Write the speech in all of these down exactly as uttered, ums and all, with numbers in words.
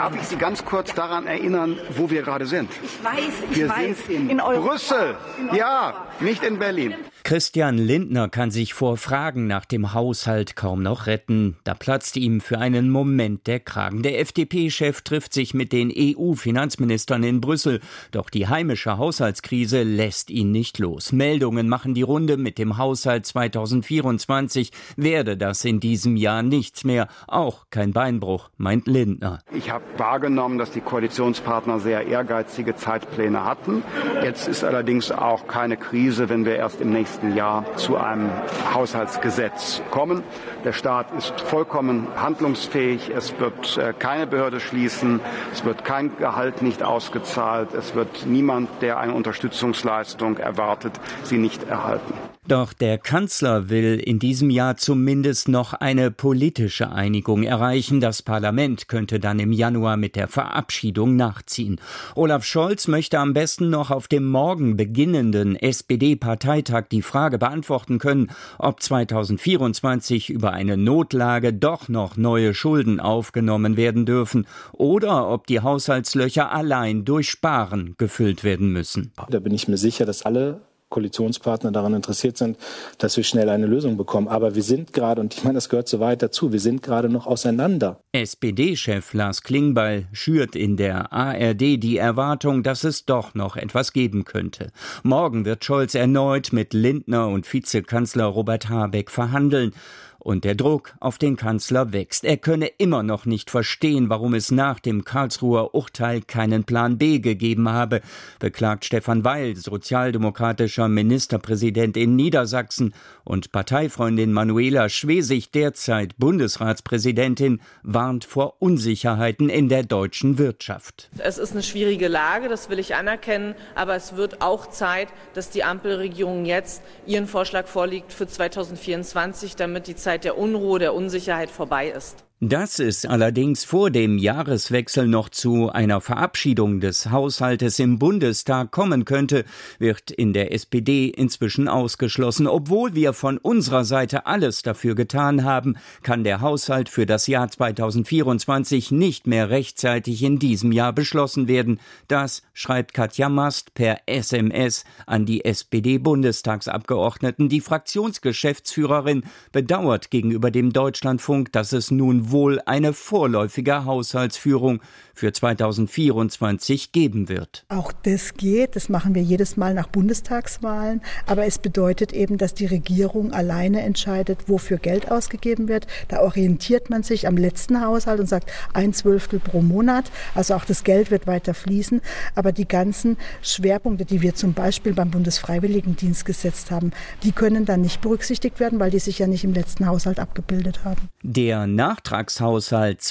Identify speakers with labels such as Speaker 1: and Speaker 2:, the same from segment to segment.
Speaker 1: Darf ich Sie ganz kurz daran erinnern, wo wir gerade sind?
Speaker 2: Ich weiß, ich
Speaker 1: wir
Speaker 2: weiß.
Speaker 1: sind in,
Speaker 2: in
Speaker 1: Brüssel. In ja, nicht in Berlin.
Speaker 3: Christian Lindner kann sich vor Fragen nach dem Haushalt kaum noch retten. Da platzt ihm für einen Moment der Kragen. Der F D P-Chef trifft sich mit den E U-Finanzministern in Brüssel. Doch die heimische Haushaltskrise lässt ihn nicht los. Meldungen machen die Runde, mit dem Haushalt zweitausendvierundzwanzig werde das in diesem Jahr nichts mehr. Auch kein Beinbruch, meint Lindner.
Speaker 1: Ich habe wahrgenommen, dass die Koalitionspartner sehr ehrgeizige Zeitpläne hatten. Jetzt ist allerdings auch keine Krise, wenn wir erst im nächsten Jahr zu einem Haushaltsgesetz kommen. Der Staat ist vollkommen handlungsfähig. Es wird äh, keine Behörde schließen. Es wird kein Gehalt nicht ausgezahlt. Es wird niemand, der eine Unterstützungsleistung erwartet, sie nicht erhalten.
Speaker 3: Doch der Kanzler will in diesem Jahr zumindest noch eine politische Einigung erreichen. Das Parlament könnte dann im Januar mit der Verabschiedung nachziehen. Olaf Scholz möchte am besten noch auf dem morgen beginnenden S P D-Parteitag die Frage beantworten können, ob zweitausendvierundzwanzig über eine Notlage doch noch neue Schulden aufgenommen werden dürfen oder ob die Haushaltslöcher allein durch Sparen gefüllt werden müssen.
Speaker 4: Da bin ich mir sicher, dass alle Koalitionspartner daran interessiert sind, dass wir schnell eine Lösung bekommen. Aber wir sind gerade, und ich meine, das gehört so weit dazu, wir sind gerade noch auseinander.
Speaker 3: S P D-Chef Lars Klingbeil schürt in der A R D die Erwartung, dass es doch noch etwas geben könnte. Morgen wird Scholz erneut mit Lindner und Vizekanzler Robert Habeck verhandeln. Und der Druck auf den Kanzler wächst. Er könne immer noch nicht verstehen, warum es nach dem Karlsruher Urteil keinen Plan B gegeben habe, beklagt Stefan Weil, sozialdemokratischer Ministerpräsident in Niedersachsen, und Parteifreundin Manuela Schwesig, derzeit Bundesratspräsidentin, warnt vor Unsicherheiten in der deutschen Wirtschaft.
Speaker 5: Es ist eine schwierige Lage, das will ich anerkennen, aber es wird auch Zeit, dass die Ampelregierung jetzt ihren Vorschlag vorlegt für zweitausendvierundzwanzig, damit die Zeit der Unruhe, der Unsicherheit vorbei ist.
Speaker 3: Dass es allerdings vor dem Jahreswechsel noch zu einer Verabschiedung des Haushaltes im Bundestag kommen könnte, wird in der S P D inzwischen ausgeschlossen. Obwohl wir von unserer Seite alles dafür getan haben, kann der Haushalt für das Jahr zweitausendvierundzwanzig nicht mehr rechtzeitig in diesem Jahr beschlossen werden. Das schreibt Katja Mast per S M S an die S P D-Bundestagsabgeordneten. Die Fraktionsgeschäftsführerin bedauert gegenüber dem Deutschlandfunk, dass es nun wohl eine vorläufige Haushaltsführung für zweitausendvierundzwanzig geben wird.
Speaker 6: Auch das geht, das machen wir jedes Mal nach Bundestagswahlen, aber es bedeutet eben, dass die Regierung alleine entscheidet, wofür Geld ausgegeben wird. Da orientiert man sich am letzten Haushalt und sagt ein Zwölftel pro Monat, also auch das Geld wird weiter fließen, aber die ganzen Schwerpunkte, die wir zum Beispiel beim Bundesfreiwilligendienst gesetzt haben, die können dann nicht berücksichtigt werden, weil die sich ja nicht im letzten Haushalt abgebildet haben.
Speaker 3: Der Nachtragshaushalt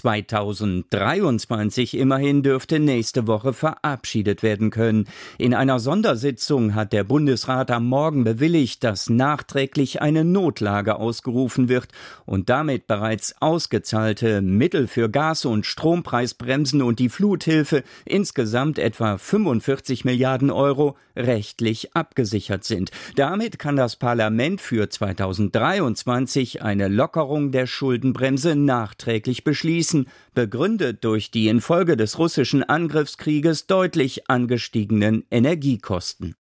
Speaker 3: zweitausenddreiundzwanzig immerhin dürfte nächste Woche verabschiedet werden können. In einer Sondersitzung hat der Bundesrat am Morgen bewilligt, dass nachträglich eine Notlage ausgerufen wird und damit bereits ausgezahlte Mittel für Gas- und Strompreisbremsen und die Fluthilfe, insgesamt etwa fünfundvierzig Milliarden Euro, rechtlich abgesichert sind. Damit kann das Parlament für zweitausenddreiundzwanzig eine Lockerung der Schuldenbremse nachträglich beschließen, begründet durch die infolge des russischen Angriffskrieges deutlich angestiegenen Energiekosten.